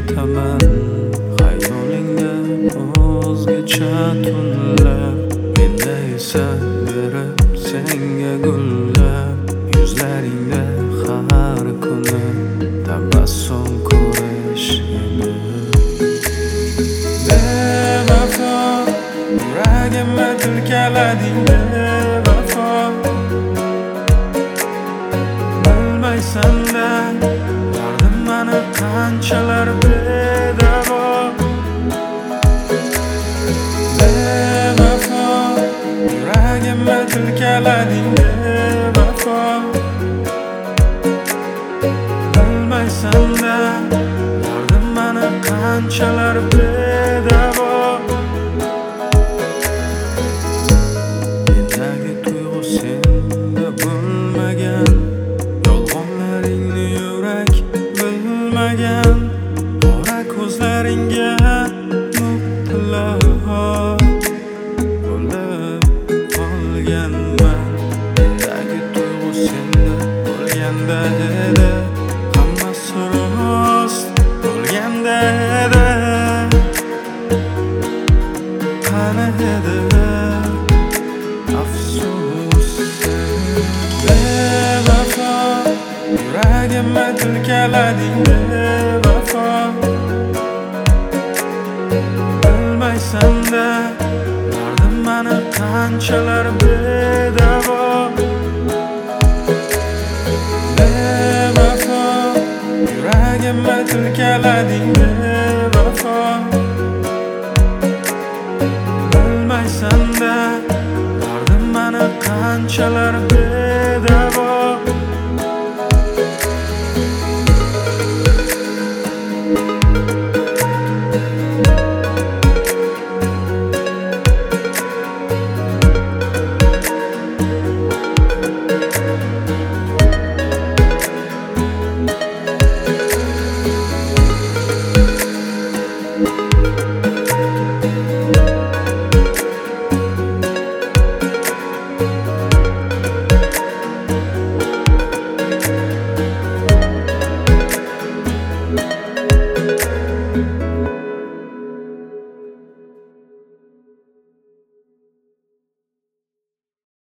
yotaman xayolingda o'zgacha tunlar. Menda esa berib senga gullar, yuzlaringda har kuni tabassum ko'rish edi. Bevafo yuragimni tilkalading, bevafo bilmaysan-da dardim mani qanchalar bedavo. Bevafo yuragimni tilkalading, bevafo bilmaysan-da dardim mani qanchalar bedavo. Mendagi tuyg'u senda bo'lmagan, yolg'onlaringni yurak bilmagan, qora ko'zlaringga mubtalo bo'lib qolganman. Mendagi tuyg'u senda bo'lganda edi, hammasi rost bo'lganda edi. Qani edi afsus. Bevafo yuragimni tilkalading, bevafo bilmaysan-da dardim mani qanchalar bedavo. Bevafo yuragimni tilkalading, bevafo bilmaysan-da dardim mani qanchalar